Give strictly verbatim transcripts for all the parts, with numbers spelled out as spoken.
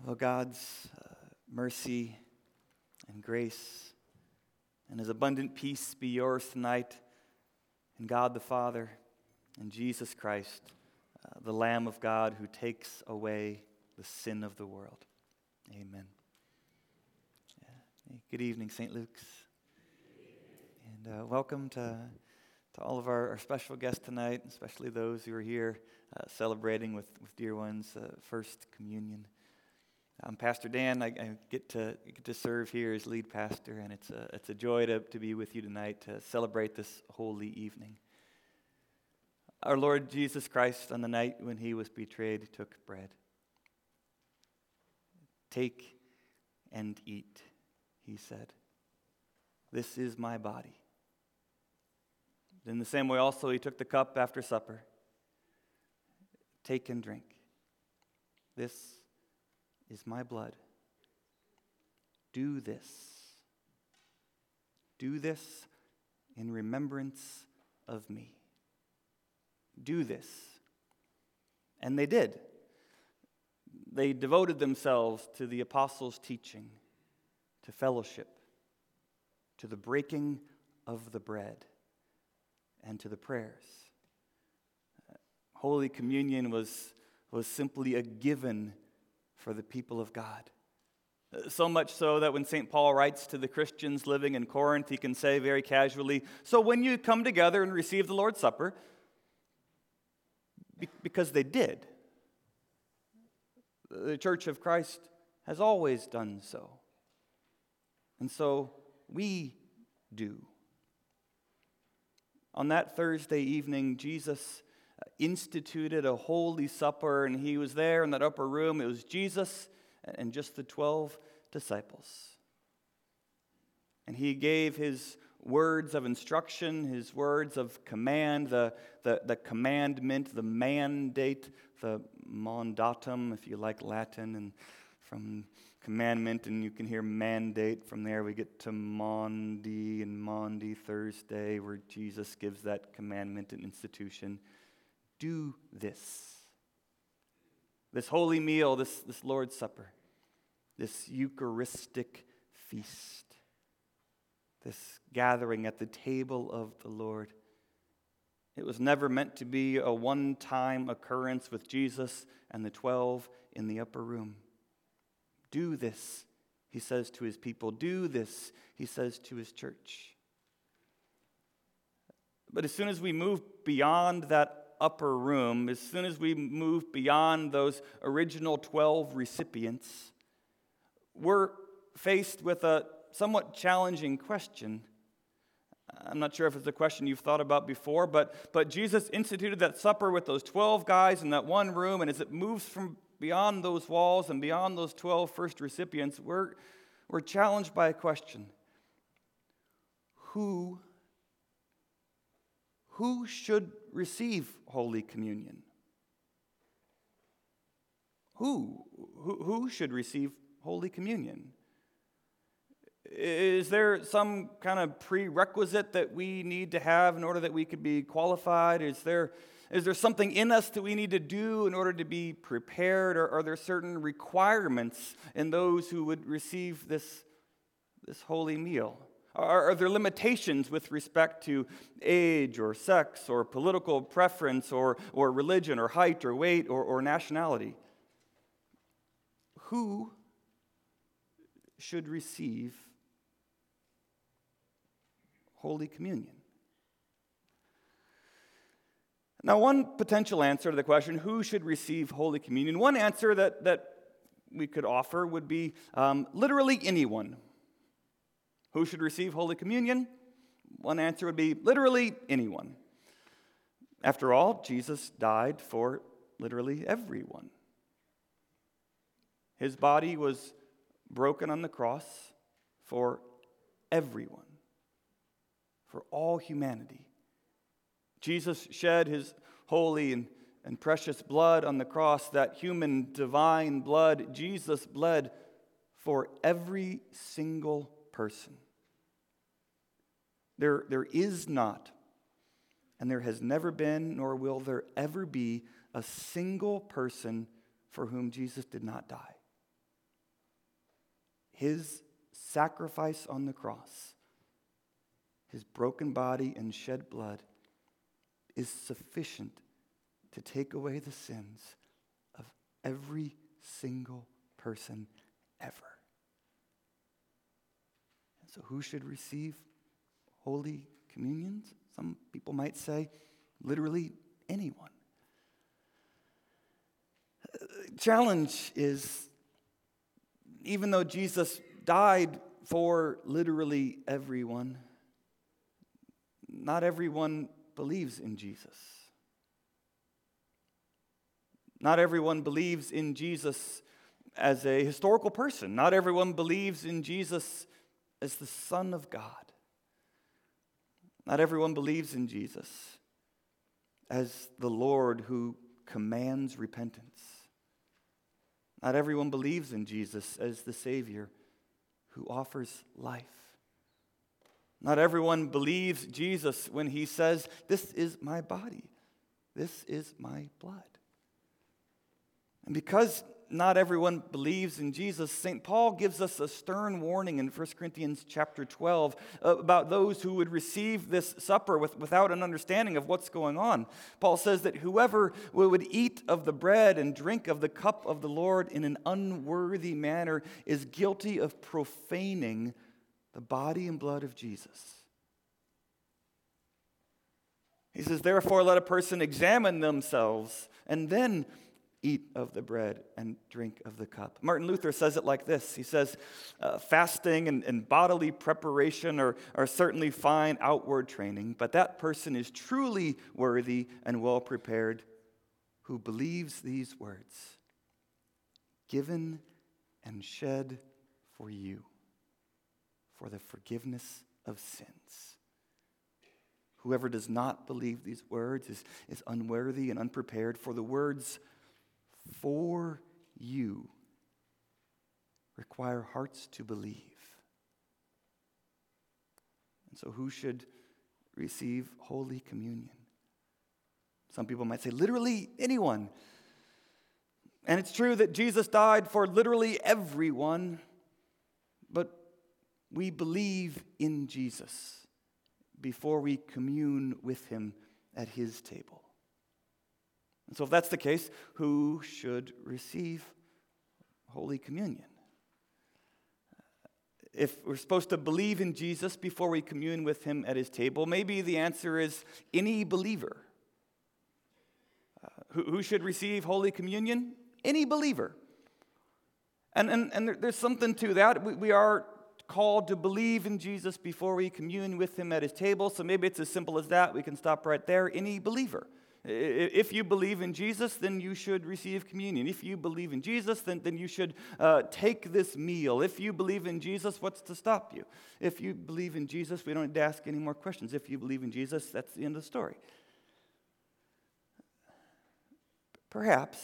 Will God's uh, mercy and grace and His abundant peace be yours tonight in God the Father and Jesus Christ, uh, the Lamb of God who takes away the sin of the world. Amen. Yeah. Hey, good evening, Saint Luke's. And uh, welcome to, to all of our, our special guests tonight, especially those who are here uh, celebrating with, with dear ones, uh, First Communion. I'm Pastor Dan. I, I get to get to serve here as lead pastor, and it's a it's a joy to, to be with you tonight to celebrate this holy evening. Our Lord Jesus Christ, on the night when He was betrayed, took bread. "Take and eat," He said. "This is my body." In the same way also He took the cup after supper. "Take and drink. This is my blood. Do this. Do this in remembrance of me." Do this. And they did. They devoted themselves to the apostles' teaching, to fellowship, to the breaking of the bread, and to the prayers. Holy Communion was, was simply a given for the people of God. So much so that when Saint Paul writes to the Christians living in Corinth, he can say very casually, "So when you come together and receive the Lord's Supper," because they did. The Church of Christ has always done so. And so we do. On that Thursday evening, Jesus instituted a holy supper, and He was there in that upper room. It was Jesus and just the twelve disciples. And He gave His words of instruction, His words of command, the, the, the commandment, the mandate, the mandatum, if you like Latin, and from commandment, and you can hear mandate. From there we get to Maundy and Maundy Thursday, where Jesus gives that commandment and institution. Do this. This holy meal, this, this Lord's Supper, this Eucharistic feast, this gathering at the table of the Lord. It was never meant to be a one-time occurrence with Jesus and the twelve in the upper room. Do this, He says to His people. Do this, He says to His church. But as soon as we move beyond that upper room, as soon as we move beyond those original twelve recipients, we're faced with a somewhat challenging question. I'm not sure if it's a question you've thought about before, but, but Jesus instituted that supper with those twelve guys in that one room, and as it moves from beyond those walls and beyond those twelve first recipients, we're, we're challenged by a question. Who Who should receive Holy Communion? Who? Who, who should receive Holy Communion? Is there some kind of prerequisite that we need to have in order that we could be qualified? Is there, is there something in us that we need to do in order to be prepared? Or are there certain requirements in those who would receive this, this holy meal? Are, are there limitations with respect to age or sex or political preference or, or religion or height or weight or, or nationality? Who should receive Holy Communion? Now, one potential answer to the question, who should receive Holy Communion, one answer that, that we could offer would be um, literally anyone. Who should receive Holy Communion? One answer would be literally anyone. After all, Jesus died for literally everyone. His body was broken on the cross for everyone, for all humanity. Jesus shed His holy and, and precious blood on the cross, that human divine blood. Jesus bled for every single person. There, there is not, and there has never been, nor will there ever be, a single person for whom Jesus did not die. his sacrifice on the cross, his broken body and shed blood, is sufficient to take away the sins of every single person ever. And so who should receive Holy Communion? Some people might say literally anyone. Challenge is, even though Jesus died for literally everyone, not everyone believes in Jesus. Not everyone believes in Jesus as a historical person. Not everyone believes in Jesus as the Son of God. Not everyone believes in Jesus as the Lord who commands repentance. Not everyone believes in Jesus as the Savior who offers life. Not everyone believes Jesus when he says, "This is my body. This is my blood." And because not everyone believes in Jesus, Saint Paul gives us a stern warning in First Corinthians chapter twelve about those who would receive this supper with, without an understanding of what's going on. Paul says that whoever would eat of the bread and drink of the cup of the Lord in an unworthy manner is guilty of profaning the body and blood of Jesus. He says, therefore, let a person examine themselves and then eat of the bread and drink of the cup. Martin Luther says it like this. He says, uh, fasting and, and bodily preparation are, are certainly fine outward training, but that person is truly worthy and well prepared who believes these words, given and shed for you, for the forgiveness of sins. Whoever does not believe these words is, is unworthy and unprepared, for the words "for you" require hearts to believe. And so who should receive Holy Communion? Some people might say literally anyone. And it's true that Jesus died for literally everyone, but we believe in Jesus before we commune with him at his table. And so if that's the case, who should receive Holy Communion? If we're supposed to believe in Jesus before we commune with him at his table, maybe the answer is any believer. Uh, who, who should receive Holy Communion? Any believer. And, and, and there, there's something to that. We, we are called to believe in Jesus before we commune with him at his table, so maybe it's as simple as that. We can stop right there. Any believer. If you believe in Jesus, then you should receive communion. If you believe in Jesus, then, then you should uh, take this meal. If you believe in Jesus, what's to stop you? If you believe in Jesus, we don't need to ask any more questions. If you believe in Jesus, that's the end of the story. Perhaps.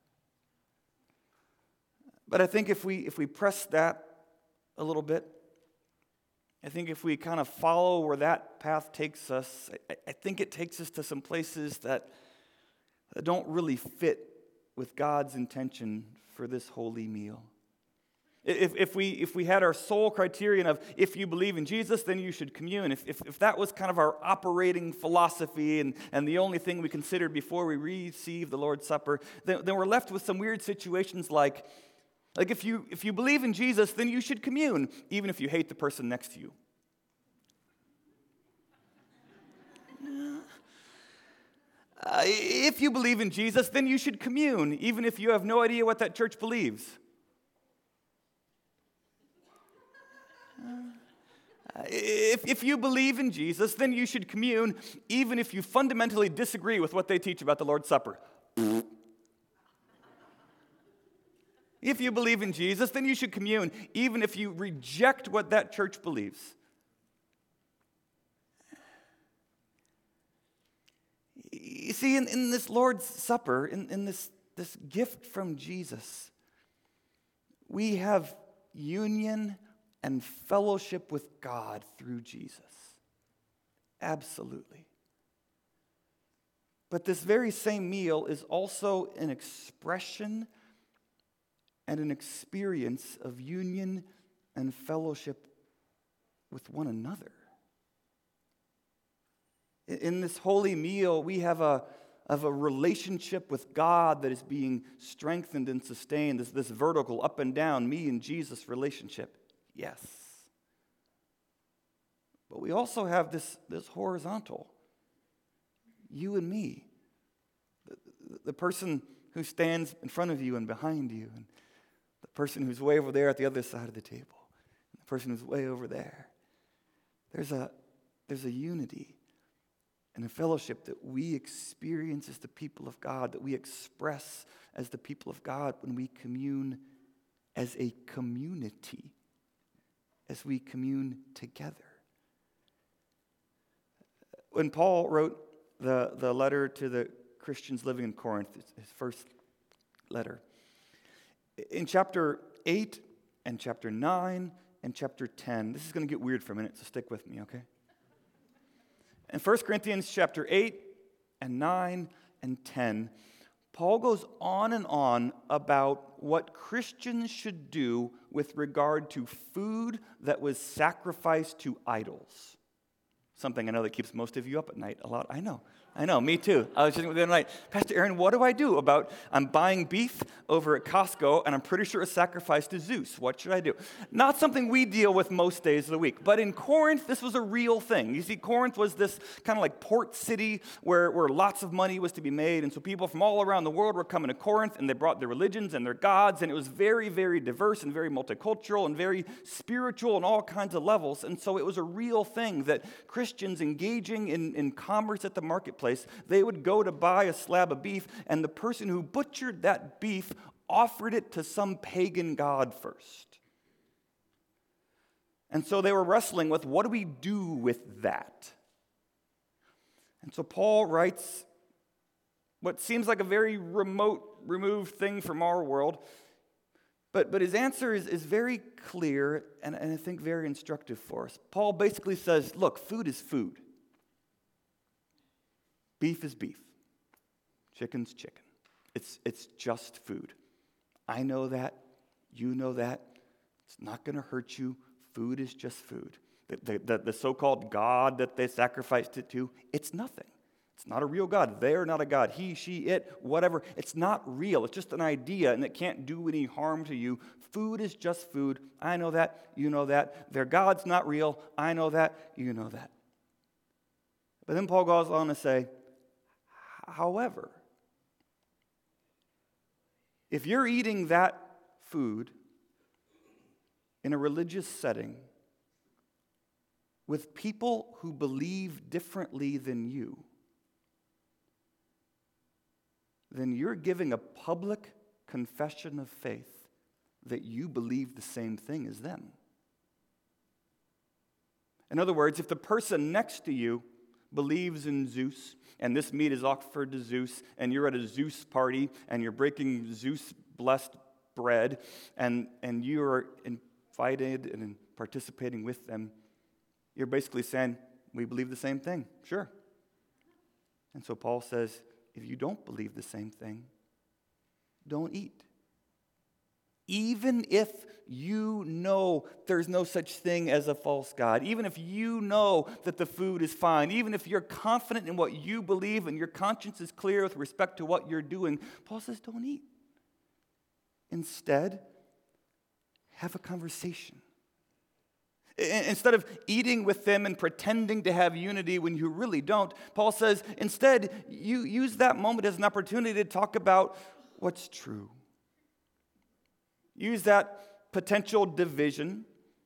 But I think if we if we press that a little bit, I think if we kind of follow where that path takes us, I, I think it takes us to some places that, that don't really fit with God's intention for this holy meal. If, if, we, if we had our sole criterion of if you believe in Jesus, then you should commune, if, if, if that was kind of our operating philosophy and, and the only thing we considered before we receive the Lord's Supper, then, then we're left with some weird situations like, Like if you if you believe in Jesus, then you should commune, even if you hate the person next to you. Uh, if you believe in Jesus, then you should commune, even if you have no idea what that church believes. Uh, if, if you believe in Jesus, then you should commune, even if you fundamentally disagree with what they teach about the Lord's Supper. If you believe in Jesus, then you should commune, even if you reject what that church believes. You see, in, in this Lord's Supper, in, in this, this gift from Jesus, we have union and fellowship with God through Jesus. Absolutely. But this very same meal is also an expression and an experience of union and fellowship with one another. In this holy meal, we have a, of a relationship with God that is being strengthened and sustained. This, this vertical, up and down, me and Jesus relationship. Yes. But we also have this, this horizontal, you and me. The, the, the person who stands in front of you and behind you, and the person who's way over there at the other side of the table, and the person who's way over there. There's a, there's a unity and a fellowship that we experience as the people of God, that we express as the people of God when we commune as a community, as we commune together. When Paul wrote the, the letter to the Christians living in Corinth, his first letter, in chapter eight and chapter nine and chapter ten, this is going to get weird for a minute, so stick with me, okay? In First Corinthians chapter eight and nine and ten, Paul goes on and on about what Christians should do with regard to food that was sacrificed to idols. Something I know that keeps most of you up at night a lot. I know. I know, me too. I was just the other night, Pastor Aaron, what do I do about, I'm buying beef over at Costco, and I'm pretty sure it's sacrificed to Zeus. What should I do? Not something we deal with most days of the week. But in Corinth, this was a real thing. You see, Corinth was this kind of like port city where, where lots of money was to be made. And so people from all around the world were coming to Corinth, and they brought their religions and their gods. And it was very, very diverse and very multicultural and very spiritual on all kinds of levels. And so it was a real thing that Christians engaging in, in commerce at the marketplace, they would go to buy a slab of beef, and the person who butchered that beef offered it to some pagan god first. And so they were wrestling with, what do we do with that? And so Paul writes what seems like a very remote, removed thing from our world, but, but his answer is, is very clear and, and I think very instructive for us. Paul basically says, look, food is food. Beef is beef. Chicken's chicken. It's, it's just food. I know that. You know that. It's not going to hurt you. Food is just food. The, the, the, the so-called God that they sacrificed it to, it's nothing. It's not a real God. They're not a God. He, she, it, whatever. It's not real. It's just an idea, and it can't do any harm to you. Food is just food. I know that. You know that. Their God's not real. I know that. You know that. But then Paul goes on to say, however, if you're eating that food in a religious setting with people who believe differently than you, then you're giving a public confession of faith that you believe the same thing as them. In other words, if the person next to you believes in Zeus, and this meat is offered to Zeus, and you're at a Zeus party, and you're breaking Zeus-blessed bread, and, and you're invited and participating with them, you're basically saying, we believe the same thing, sure. And so Paul says, if you don't believe the same thing, don't eat. Even if you know there's no such thing as a false God, even if you know that the food is fine, even if you're confident in what you believe and your conscience is clear with respect to what you're doing, Paul says don't eat. Instead, have a conversation. Instead of eating with them and pretending to have unity when you really don't, Paul says, instead, you use that moment as an opportunity to talk about what's true. Use that potential division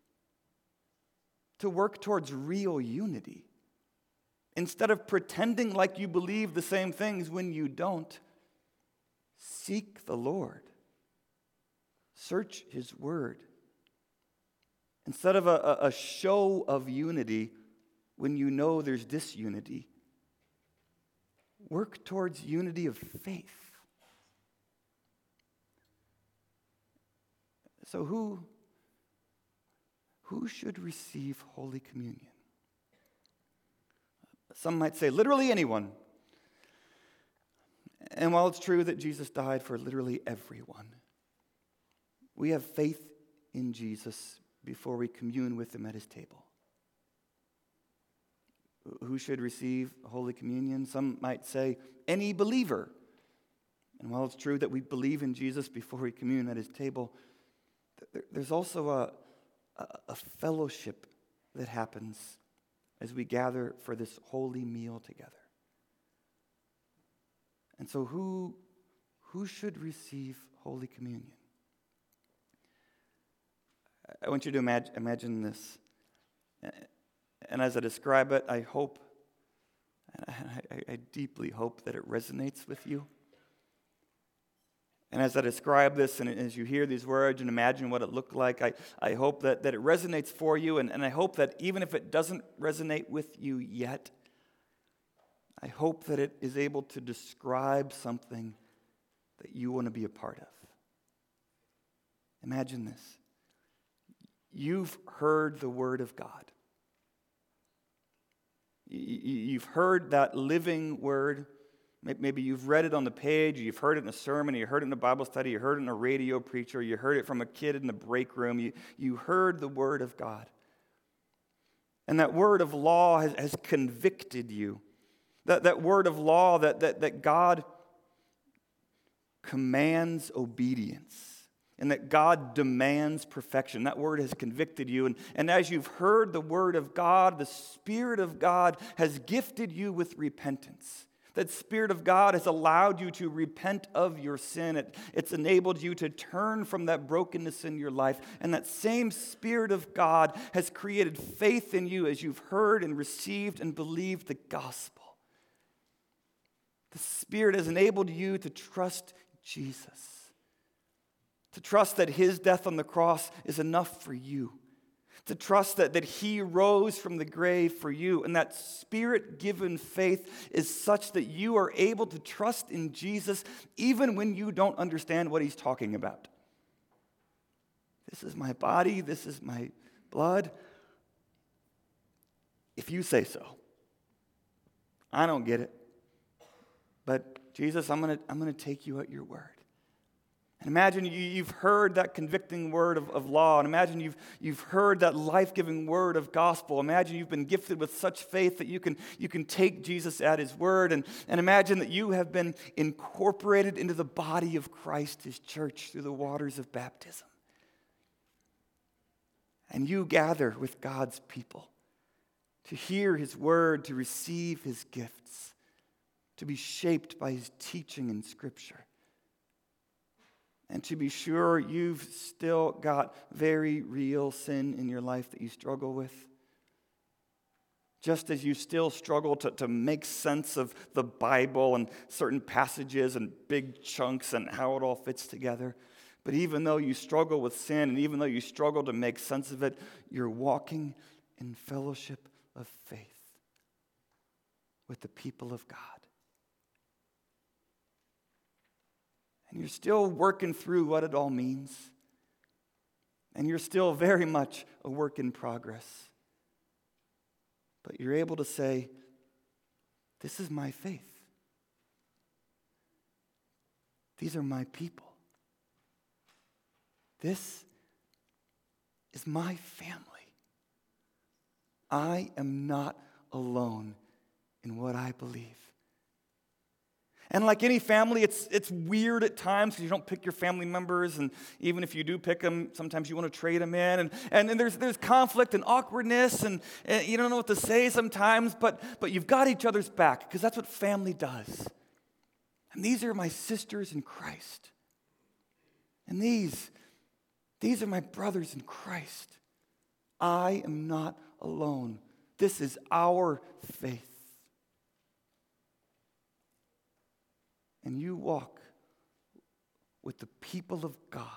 to work towards real unity. Instead of pretending like you believe the same things when you don't, seek the Lord. Search His Word. Instead of a, a show of unity when you know there's disunity, work towards unity of faith. So who, who should receive Holy Communion? Some might say literally anyone. And while it's true that Jesus died for literally everyone, we have faith in Jesus before we commune with him at his table? Who should receive Holy Communion? Some might say any believer. And while it's true that we believe in Jesus before we commune at his table, there's also a, a, a fellowship that happens as we gather for this holy meal together. And so who, who should receive Holy Communion? I want you to imagine, imagine this. And as I describe it, I hope, and I, I deeply hope that it resonates with you. And as I describe this, and as you hear these words and imagine what it looked like, I, I hope that, that it resonates for you, and, and I hope that even if it doesn't resonate with you yet, I hope that it is able to describe something that you want to be a part of. Imagine this. You've heard the Word of God. You've heard that living Word. Maybe you've read it on the page, you've heard it in a sermon, you heard it in a Bible study, you heard it in a radio preacher, you heard it from a kid in the break room. You, you heard the Word of God. And that word of law has, has convicted you. That, that word of law that, that, that God commands obedience. And that God demands perfection. That word has convicted you. And, and as you've heard the word of God, the Spirit of God has gifted you with repentance. That Spirit of God has allowed you to repent of your sin. It, it's enabled you to turn from that brokenness in your life. And that same Spirit of God has created faith in you as you've heard and received and believed the gospel. The Spirit has enabled you to trust Jesus. To trust that his death on the cross is enough for you. To trust that, that he rose from the grave for you. And that Spirit-given faith is such that you are able to trust in Jesus even when you don't understand what he's talking about. This is my body. This is my blood. If you say so. I don't get it. But Jesus, I'm going to I'm going to take you at your word. And imagine you, you've heard that convicting word of, of law. And imagine you've, you've heard that life-giving word of gospel. Imagine you've been gifted with such faith that you can, you can take Jesus at his word. And, and imagine that you have been incorporated into the body of Christ, his church, through the waters of baptism. And you gather with God's people to hear his word, to receive his gifts, to be shaped by his teaching in Scripture. And to be sure, you've still got very real sin in your life that you struggle with. Just as you still struggle to, to make sense of the Bible and certain passages and big chunks and how it all fits together. But even though you struggle with sin and even though you struggle to make sense of it, you're walking in fellowship of faith with the people of God. And you're still working through what it all means. And you're still very much a work in progress. But you're able to say, this is my faith. These are my people. This is my family. I am not alone in what I believe. And like any family, it's it's weird at times because you don't pick your family members, and even if you do pick them, sometimes you want to trade them in, and and, and there's there's conflict and awkwardness, and, and you don't know what to say sometimes, but but you've got each other's back because that's what family does. And these are my sisters in Christ, and these these are my brothers in Christ. I am not alone. This is our faith. And you walk with the people of God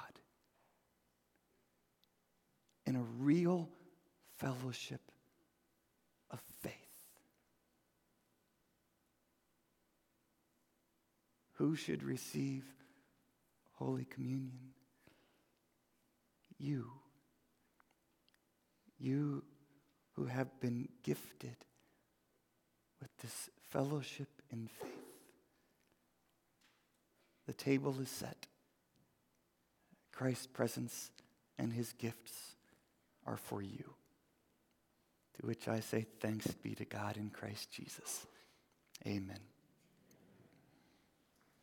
in a real fellowship of faith. Who should receive Holy Communion? You. You who have been gifted with this fellowship in faith. The table is set. Christ's presence and his gifts are for you. To which I say, thanks be to God in Christ Jesus. Amen.